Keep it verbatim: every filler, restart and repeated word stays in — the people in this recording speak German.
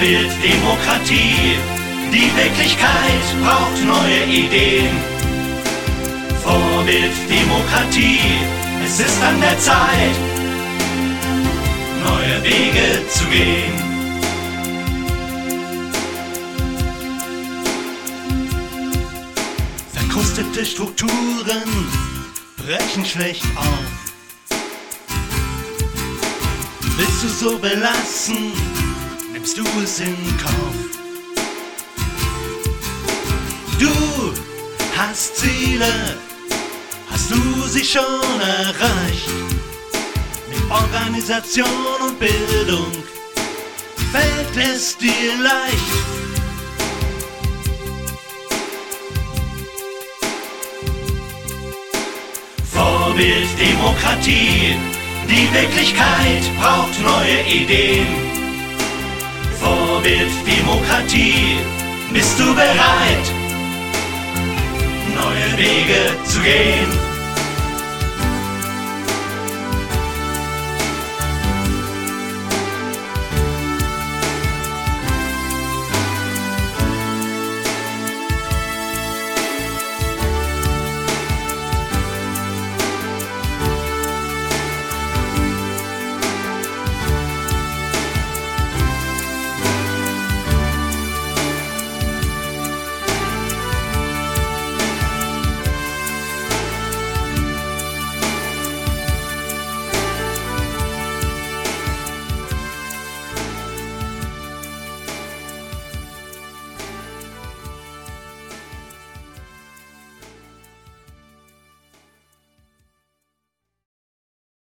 Vorbilddemokratie. Die Wirklichkeit braucht neue Ideen. Vorbilddemokratie, es ist an der Zeit, neue Wege zu gehen. Verkrustete Strukturen brechen schlecht auf. Willst du so belassen, nimmst du es in Kauf. Du hast Ziele, hast du sie schon erreicht? Mit Organisation und Bildung fällt es dir leicht. Vorbilddemokratie, die Wirklichkeit braucht neue Ideen. Vorbilddemokratie, bist du bereit, neue Wege zu gehen?